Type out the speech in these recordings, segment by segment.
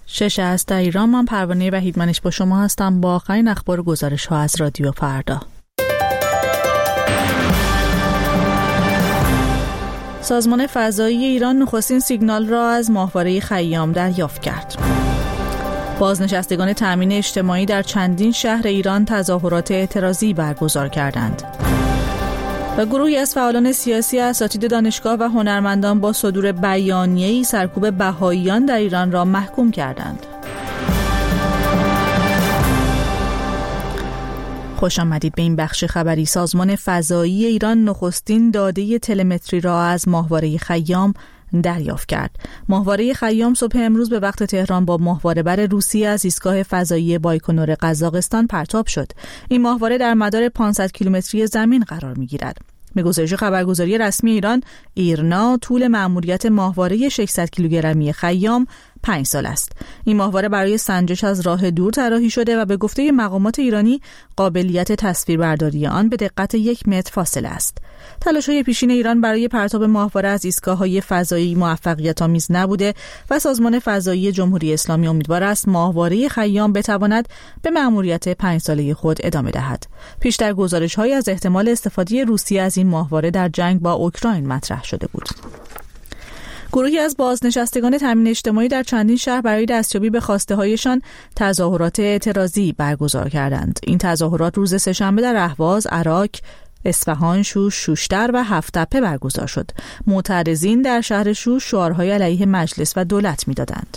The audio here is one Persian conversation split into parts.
6 است در ایران. من پروانه وحیدمنش با شما هستم با آخرین اخبار و گزارش ها از رادیو فردا. سازمان فضایی ایران نخستین سیگنال را از ماهواره خیام دریافت کرد. بازنشستگان تأمین اجتماعی در چندین شهر ایران تظاهرات اعتراضی برگزار کردند. و گروهی از فعالان سیاسی، اساتید دانشگاه و هنرمندان با صدور بیانیه‌ای سرکوب بهائیان در ایران را محکوم کردند. خوش آمدید به این بخش خبری. سازمان فضایی ایران نخستین داده تلمتری را از ماهواره خیام دریافت کرد. ماهواره خیام صبح امروز به وقت تهران با ماهواره‌بر روسیه از ایستگاه فضایی بایکنور قزاقستان پرتاب شد. این ماهواره در مدار 500 کیلومتری زمین قرار می‌گیرد. به گزارش خبرگزاری رسمی ایران ایرنا، طول مأموریت ماهواره 600 کیلوگرمی خیام 5 سال است. این ماهواره برای سنجش از راه دور طراحی شده و به گفته مقامات ایرانی قابلیت تصویربرداری آن به دقت 1 متر فاصله است. تلاش‌های پیشین ایران برای پرتاب ماهواره از ایستگاه‌های فضایی موفقیت‌آمیز نبوده و سازمان فضایی جمهوری اسلامی امیدوار است ماهواره خیام بتواند به مأموریت 5 ساله خود ادامه دهد. پیشتر گزارش‌هایی از احتمال استفاده روسیه از این ماهواره در جنگ با اوکراین مطرح شده بود. گروهی از بازنشستگان تامین اجتماعی در چندین شهر برای دستیابی به خواسته‌هایشان تظاهرات اعتراضی برگزار کردند. این تظاهرات روز سه‌شنبه در اهواز، عراق، اصفهان، شوش، شوشتر و هفت‌تپه برگزار شد. معترضین در شهر شوش شعارهای علیه مجلس و دولت می‌دادند.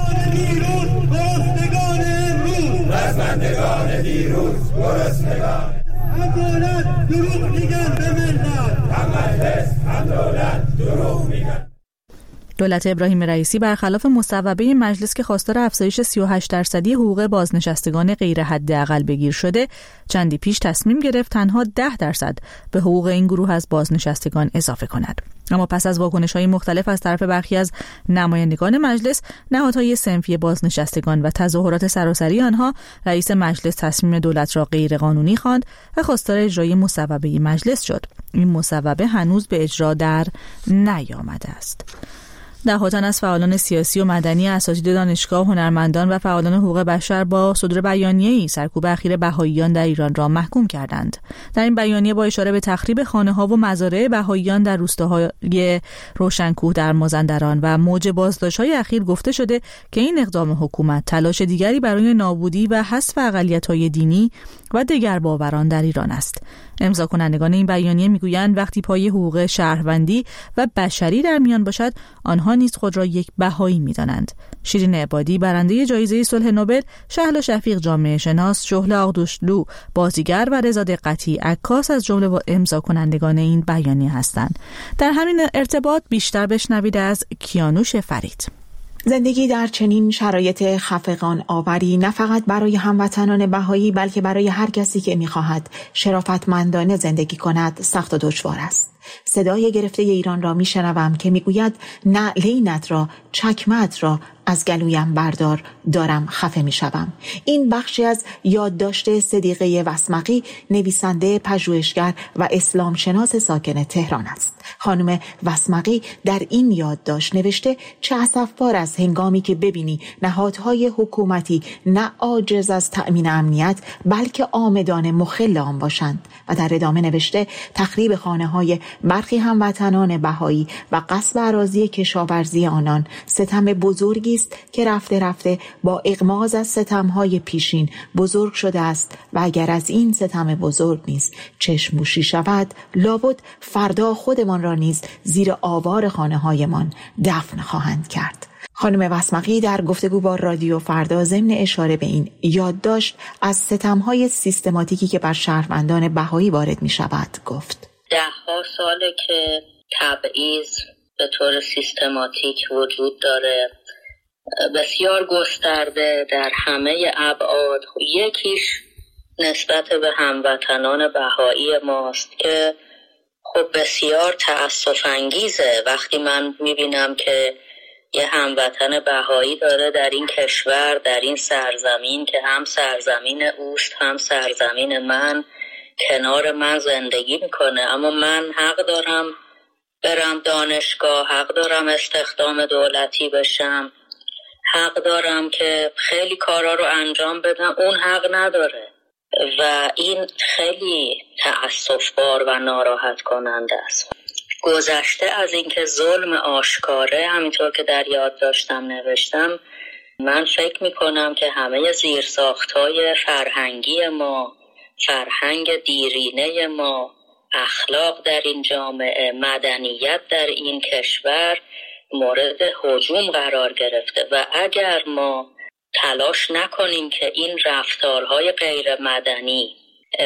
دولت ابراهیم رئیسی برخلاف مصوبه مجلس که خواستار افزایش 38% حقوق بازنشستگان غیر حداقل بگیر شده، چندی پیش تصمیم گرفت تنها 10% به حقوق این گروه از بازنشستگان اضافه کند. اما پس از واکنش‌های مختلف از طرف برخی از نمایندگان مجلس، نهادهای صنفی بازنشستگان و تظاهرات سراسری آنها، رئیس مجلس تصمیم دولت را غیر قانونی خواند و خواستار اجرای مصوبه مجلس شد. این مصوبه هنوز به اجرا در نیامده است. ده‌ها تن از فعالان سیاسی و مدنی، اساتید دانشگاه، هنرمندان و فعالان حقوق بشر با صدور بیانیه‌ای سرکوب اخیر بهائیان در ایران را محکوم کردند. در این بیانیه با اشاره به تخریب خانه‌ها و مزارع بهائیان در روستاهای روشنکوه در مازندران و موج بازداشت‌های اخیر گفته شده که این اقدام حکومت تلاش دیگری برای نابودی و حذف اقلیت‌های دینی و دگرباوران در ایران است. امضا کنندگان این بیانیه میگویند وقتی پای حقوق شهروندی و بشری در میان باشد، آنها نیز خود را یک بهایی می‌دانند. شیرین عبادی، برنده جایزه صلح نوبل، شهلا شفیق، جامعه شناس، شهله آغدوشلو، بازیگر و رضا دقتی، عکاس از جمله امضا کنندگان این بیانیه هستند. در همین ارتباط بیشتر بشنوید از کیانوش فرید. زندگی در چنین شرایط خفقان آوری نه فقط برای هموطنان بهایی بلکه برای هر کسی که می‌خواهد شرافتمندانه زندگی کند سخت و دشوار است. صدای گرفته ایران را میشنوم که میگوید نعلینت را، چکمت را از گلویم بردار، دارم خفه میشوم. این بخشی از یادداشت صدیقه وسمقی، نویسنده، پژوهشگر و اسلام شناس ساکن تهران است. خانم وسمقی در این یادداشت نوشته چه اسفبار است هنگامی که ببینی نهادهای حکومتی نه عاجز از تأمین امنیت بلکه عامدانه مخل آن باشند. و در ادامه نوشته تخریب خانه‌های برخی هموطنان بهایی و غصب اراضی کشاورزی آنان ستم بزرگی است که رفته رفته با اغماض از ستم‌های پیشین بزرگ شده است و اگر از این ستم بزرگ نیز چشم‌پوشی شود لابد فردا خودمان را نیز زیر آوار خانه‌هایمان دفن خواهند کرد. خانم وسمقی در گفتگو با رادیو فردا ضمن اشاره به این یادداشت از ستم‌های سیستماتیکی که بر شهروندان بهایی وارد می‌شود گفت: 10 ساله که تبعیض به طور سیستماتیک وجود داره، بسیار گسترده در همه ابعاد. یکیش نسبت به هموطنان بهایی ماست که خب بسیار تأسف انگیزه وقتی من میبینم که یه هموطن بهایی داره در این کشور، در این سرزمین که هم سرزمین اوست هم سرزمین من، کنار من زندگی میکنه، اما من حق دارم برم دانشگاه، حق دارم استخدام دولتی بشم، حق دارم که خیلی کارا رو انجام بدم، اون حق نداره و این خیلی تأسف‌بار و ناراحت کننده است. گذشته از اینکه ظلم آشکاره، همینطور که در یادداشتم نوشتم، من فکر میکنم که همه زیرساخت‌های فرهنگی ما، فرهنگ دیرینه ما، اخلاق در این جامعه، مدنیت در این کشور مورد هجوم قرار گرفته و اگر ما تلاش نکنیم که این رفتارهای غیر مدنی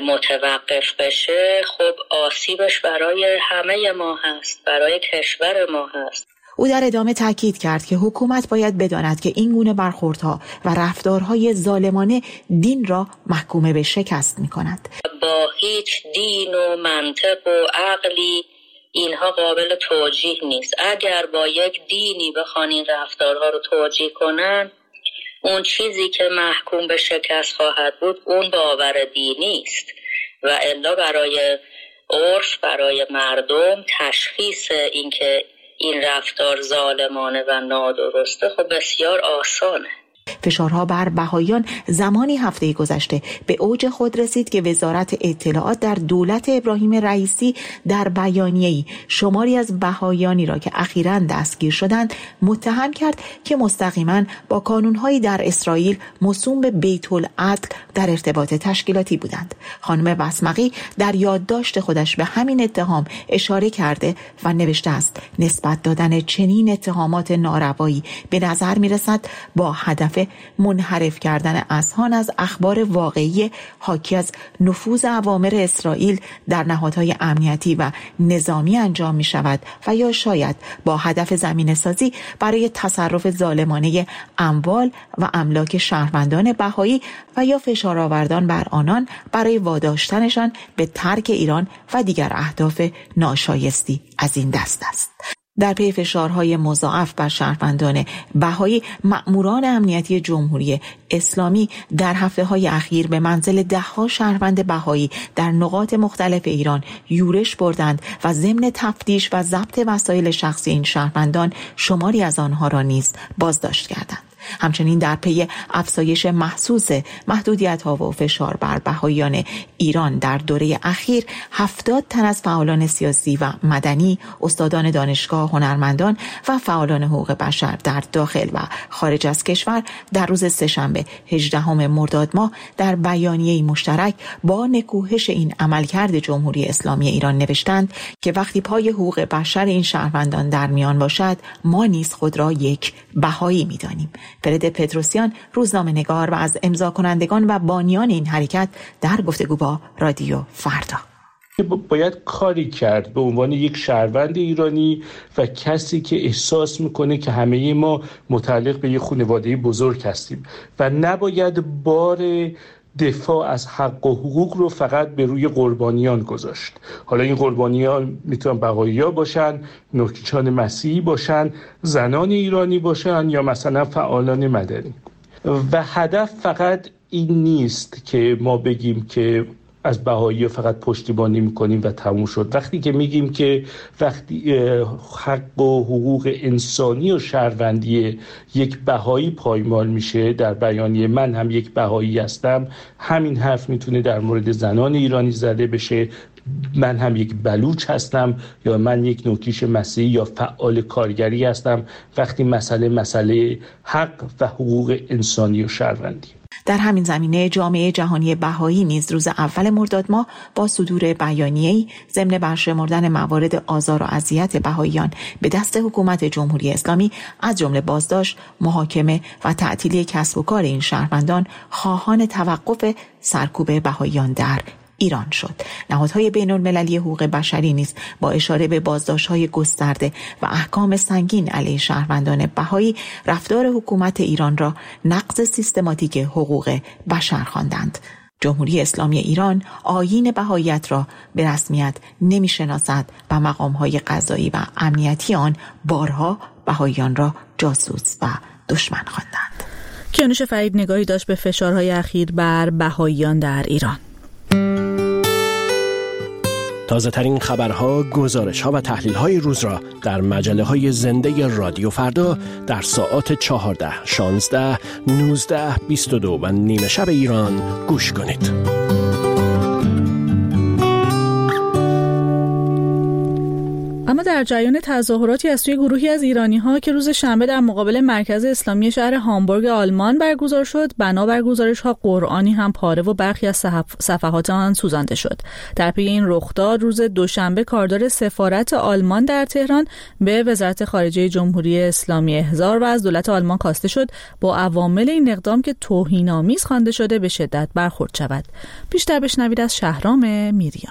متوقف بشه، خب آسیبش برای همه ما هست، برای کشور ما هست. او در ادامه تاکید کرد که حکومت باید بداند که این گونه برخوردها و رفتارهای ظالمانه دین را محکوم به شکست می‌کند. با هیچ دین و منطق و عقلی اینها قابل توجیه نیست. اگر با یک دینی بخوان این رفتارها رو توجیه کنن، اون چیزی که محکوم به شکست خواهد بود اون باور دینی است و الا برای عرف، برای مردم تشخیص اینکه این رفتار ظالمانه و نادرسته خب بسیار آسانه. فشارها بر بهائیان زمانی هفته گذشته به اوج خود رسید که وزارت اطلاعات در دولت ابراهیم رئیسی در بیانیه‌ای شماری از بهائیانی را که اخیراً دستگیر شدند متهم کرد که مستقیماً با کانون‌هایی در اسرائیل موسوم به بیت العدل در ارتباط تشکیلاتی بودند. خانم بسمقی در یادداشت خودش به همین اتهام اشاره کرده و نوشته است: نسبت دادن چنین اتهامات ناروایی به نظر می‌رسد با هدف منحرف کردن اذهان از اخبار واقعی حاکی از نفوذ اوامر اسرائیل در نهادهای امنیتی و نظامی انجام می شود و یا شاید با هدف زمینه سازی برای تصرف ظالمانه اموال و املاک شهروندان بهایی و یا فشار آوردن بر آنان برای واداشتنشان به ترک ایران و دیگر اهداف ناشایستی از این دست است. در پی فشارهای مضاعف بر شهروندان بهایی، مأموران امنیتی جمهوری اسلامی در هفته‌های اخیر به منزل ده‌ها شهروند بهایی در نقاط مختلف ایران یورش بردند و ضمن تفتیش و ضبط وسایل شخصی این شهروندان شماری از آنها را نیز بازداشت کردند. همچنین در پی افزایش محسوس محدودیت‌ها و فشار بر بهائیان ایران در دوره اخیر 70 تن از فعالان سیاسی و مدنی، استادان دانشگاه، هنرمندان و فعالان حقوق بشر در داخل و خارج از کشور در روز سه‌شنبه 18 مرداد ماه در بیانیه‌ای مشترک با نکوهش این عملکرد جمهوری اسلامی ایران نوشتند که وقتی پای حقوق بشر این شهروندان در میان باشد، ما نیز خود را یک بهایی می‌دانیم. فرید پتروسیان، روزنامه‌نگار و از امضا کنندگان و بانیان این حرکت، در گفتگو با رادیو فردا: باید کاری کرد به عنوان یک شهروند ایرانی و کسی که احساس میکنه که همه ما متعلق به یک خانواده بزرگ هستیم و نباید بار دفاع از حق و حقوق رو فقط به روی قربانیان گذاشت. حالا این قربانیان میتونن بهائی‌ها باشن، نوکیچان مسیحی باشن، زنان ایرانی باشن یا مثلا فعالان مدنی. و هدف فقط این نیست که ما بگیم که از بهائی‌ها فقط پشتیبانی میکنیم و تموم شد. وقتی که میگیم که وقتی حق و حقوق انسانی و شهروندی یک بهایی پایمال میشه، در بیانیه من هم یک بهایی هستم، همین حرف میتونه در مورد زنان ایرانی زده بشه. من هم یک بلوچ هستم یا من یک نوکیش مسیحی یا فعال کارگری هستم وقتی مسئله حق و حقوق انسانی و شهروندی. در همین زمینه جامعه جهانی بهایی نیز روز اول مرداد ماه با صدور بیانیه‌ای ضمن برشمردن موارد آزار و اذیت بهائیان به دست حکومت جمهوری اسلامی از جمله بازداشت، محاکمه و تعطیلی کسب و کار این شهروندان خواهان توقف سرکوب بهائیان در ایران شد. نهادهای بین‌المللی حقوق بشری نیز با اشاره به بازداشت‌های گسترده و احکام سنگین علیه شهروندان بهایی رفتار حکومت ایران را نقض سیستماتیک حقوق بشر خواندند. جمهوری اسلامی ایران آیین بهاییت را به رسمیت نمی‌شناسد و مقام‌های قضایی و امنیتی آن بارها بهاییان را جاسوس و دشمن خواندند. کیانوش فرید نگاهی داشت به فشارهای اخیر بر بهاییان در ایران. تازه ترین خبرها، گزارش‌ها و تحلیل‌های روز را در مجله‌های زنده رادیو فردا در ساعات 14، 16، 19، 22 و نیمه شب ایران گوش کنید. اما در جریان تظاهراتی از سوی گروهی از ایرانی‌ها که روز شنبه در مقابل مرکز اسلامی شهر هامبورگ آلمان برگزار شد، بنابر گزارش‌ها قرآنی هم پاره و برخی از صفحات آن سوزانده شد. در پی این رخداد روز دوشنبه کاردار سفارت آلمان در تهران به وزارت خارجه جمهوری اسلامی احضار و از دولت آلمان خواسته شد با عوامل این اقدام که توهین‌آمیز خوانده شده به شدت برخورد شود. بیشتر بشنوید از شهرام میریان.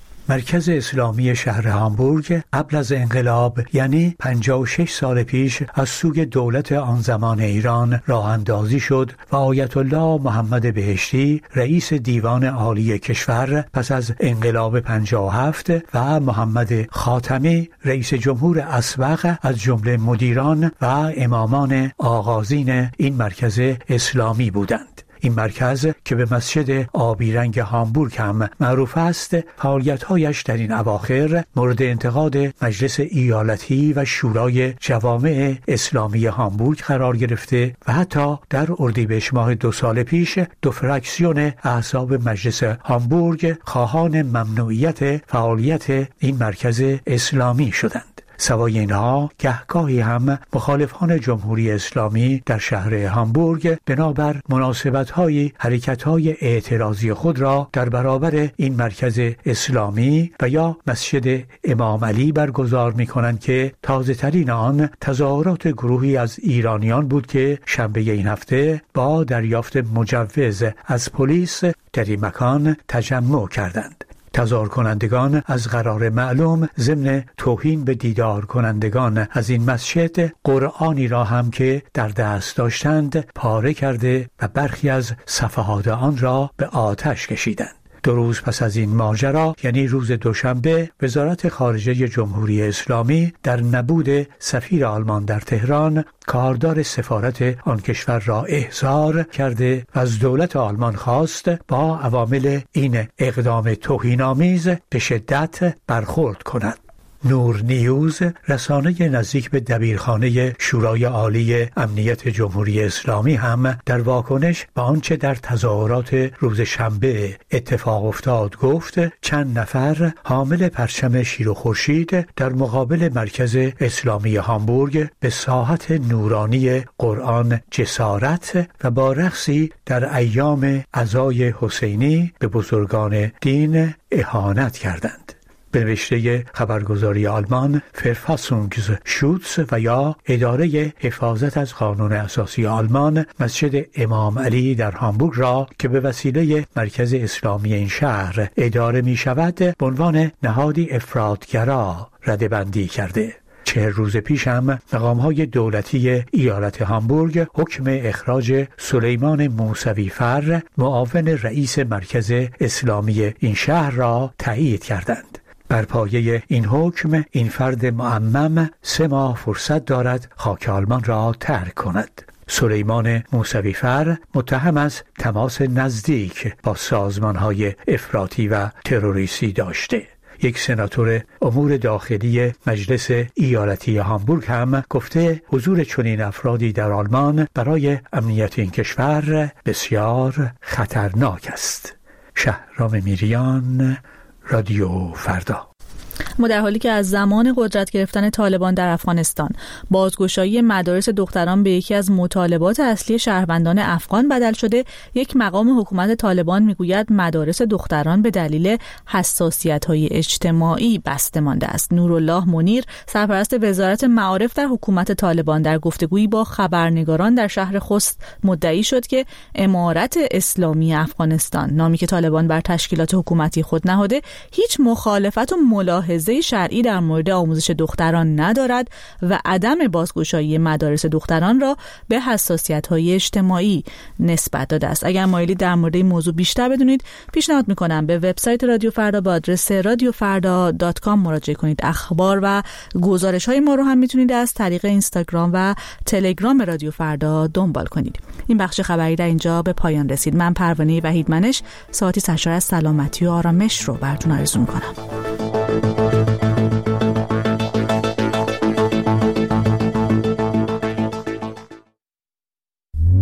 مرکز اسلامی شهر هامبورگ قبل از انقلاب، یعنی 56 سال پیش، از سوی دولت آن زمان ایران راه اندازی شد و آیت الله محمد بهشتی رئیس دیوان عالی کشور پس از انقلاب 57 و محمد خاتمی رئیس جمهور اسبق از جمله مدیران و امامان آغازین این مرکز اسلامی بودند. این مرکز که به مسجد آبی رنگ هامبورگ هم معروف است، فعالیت‌هایش در این اواخر مورد انتقاد مجلس ایالتی و شورای جوامع اسلامی هامبورگ قرار گرفته و حتی در اردیبهشت ماه 2 سال پیش 2 فراکسیون احزاب مجلس هامبورگ خواهان ممنوعیت فعالیت این مرکز اسلامی شدند. سوای اینها گهگاهی هم مخالفان جمهوری اسلامی در شهر هامبورگ بنابر مناسبت‌های حرکت‌های اعتراضی خود را در برابر این مرکز اسلامی و یا مسجد امام علی برگزار می‌کنند که تازه‌ترین آن تظاهرات گروهی از ایرانیان بود که شنبه این هفته با دریافت مجوز از پلیس در این مکان تجمع کردند. تظاهر کنندگان از قرار معلوم ضمن توهین به دیدار کنندگان از این مسجد قرآنی را هم که در دست داشتند پاره کرده و برخی از صفحات آن را به آتش کشیدند. 2 روز پس از این ماجرا، یعنی روز دوشنبه، وزارت خارجه جمهوری اسلامی در نبود سفیر آلمان در تهران کاردار سفارت آن کشور را احضار کرده و از دولت آلمان خواست با عوامل این اقدام توهین‌آمیز به شدت برخورد کند. نور نیوز، رسانه نزدیک به دبیرخانه شورای عالی امنیت جمهوری اسلامی، هم در واکنش به آنچه در تظاهرات روز شنبه اتفاق افتاد گفت چند نفر حامل پرچم شیر و خورشید در مقابل مرکز اسلامی هامبورگ به ساحت نورانی قرآن جسارت و با رقصی در ایام عزای حسینی به بزرگان دین اهانت کردند. به نوشته خبرگزاری آلمان فرفاسونگز شوتس و یا اداره حفاظت از قانون اساسی آلمان، مسجد امام علی در هامبورگ را که به وسیله مرکز اسلامی این شهر اداره می شود به عنوان نهادی افراطگرا ردبندی کرده. 40 روز پیش هم مقام‌های دولتی ایالت هامبورگ حکم اخراج سلیمان موسوی‌فر، معاون رئیس مرکز اسلامی این شهر را تایید کردند. بر پایه این حکم این فرد معمم 3 ماه فرصت دارد خاک آلمان را ترک کند. سلیمان موسوی‌فر متهم است تماس نزدیک با سازمان‌های افراطی و تروریستی داشته. یک سناتور امور داخلی مجلس ایالتی هامبورگ هم گفته حضور چنین افرادی در آلمان برای امنیت این کشور بسیار خطرناک است. شهرام میریان، رادیو فردا. ما در حالی که از زمان قدرت گرفتن طالبان در افغانستان بازگشایی مدارس دختران به یکی از مطالبات اصلی شهروندان افغان بدل شده، یک مقام حکومت طالبان میگوید مدارس دختران به دلیل حساسیت‌های اجتماعی بسته مانده است. نورالله منیر، سرپرست وزارت معارف در حکومت طالبان، در گفتگویی با خبرنگاران در شهر خوست مدعی شد که امارت اسلامی افغانستان، نامی که طالبان بر تشکیلات حکومتی خود نهاده، هیچ مخالفت و ملاحظه شرعی در مورد آموزش دختران ندارد و عدم بازگشایی مدارس دختران را به حساسیت‌های اجتماعی نسبت داده است. اگر مایلید در مورد این موضوع بیشتر بدونید، پیشنهاد می‌کنم به وبسایت رادیو فردا با آدرس radiofarda.com مراجعه کنید. اخبار و گزارش‌های ما رو هم می‌تونید از طریق اینستاگرام و تلگرام رادیو فردا دنبال کنید. این بخش خبری در اینجا به پایان رسید. من پروانه وحیدمنش ساعتی سرشار از سلامتی و آرامش رو براتون آرزو می‌کنم.